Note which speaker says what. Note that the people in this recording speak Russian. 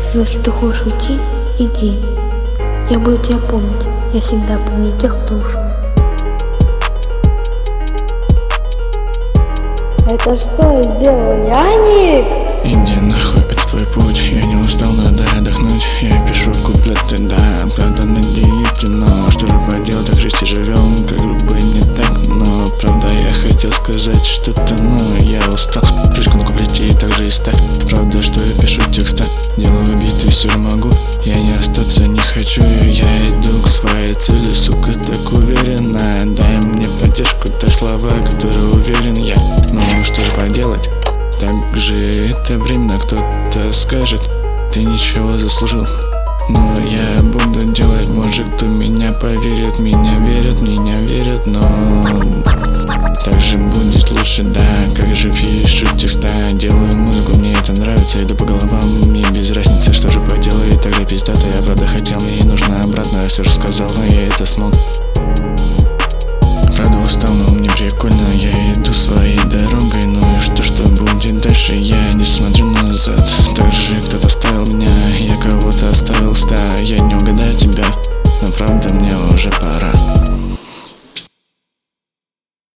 Speaker 1: Но если ты хочешь уйти, иди. Я буду тебя помнить. Я всегда помню тех, кто ушел.
Speaker 2: Это что сделал Яник?
Speaker 3: Иди нахуй, это твой путь. Я не устал, надо отдохнуть. Я пишу куплеты, да, правда на диете. Но что же поделать, так жизнь и живем. Как бы не так, но правда я хотел сказать что-то, но я устал. Пешку на куплете и так же и стать. Правда, что я пишу текста, делаю биты, все могу. Я не остаться не хочу, я иду к своей цели, сука, так уверенно. Дай мне поддержку, те слова, которые уверен я. Ну что же поделать, так же это временно. Кто-то скажет, ты ничего заслужил. Но я буду делать, может кто меня поверит. Меня верят, но так же будет лучше, да. Как же пишу текста, делаю музыку, мне это нравится. Иду по головам, мне без разницы, что же поделаю. Так же пиздато, я правда хотел, мне и нужно обратно. Я все рассказал, но я это смог. Правда устал, но мне прикольно. Я иду своей дорогой, ну и что будет дальше, я